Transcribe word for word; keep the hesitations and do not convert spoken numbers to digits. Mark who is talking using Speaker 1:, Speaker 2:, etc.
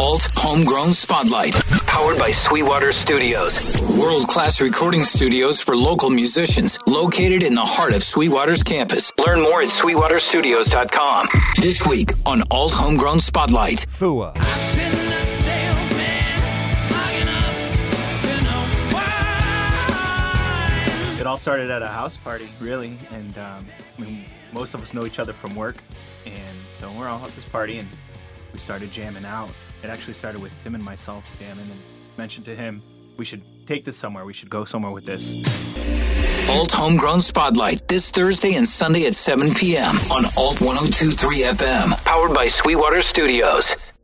Speaker 1: Alt Homegrown Spotlight, powered by Sweetwater Studios. World-class recording studios for local musicians, located in the heart of Sweetwater's campus. Learn more at sweetwater studios dot com. This week on Alt Homegrown Spotlight.
Speaker 2: F U A.
Speaker 3: It all started at a house party, really, and um, I mean, most of us know each other from work, and so we're all at this party, and we started jamming out. It actually started with Tim and myself jamming, and mentioned to him, we should take this somewhere, we should go somewhere with this.
Speaker 1: Alt Homegrown Spotlight, this Thursday and Sunday at seven p.m. on Alt one oh two point three F M, powered by Sweetwater Studios.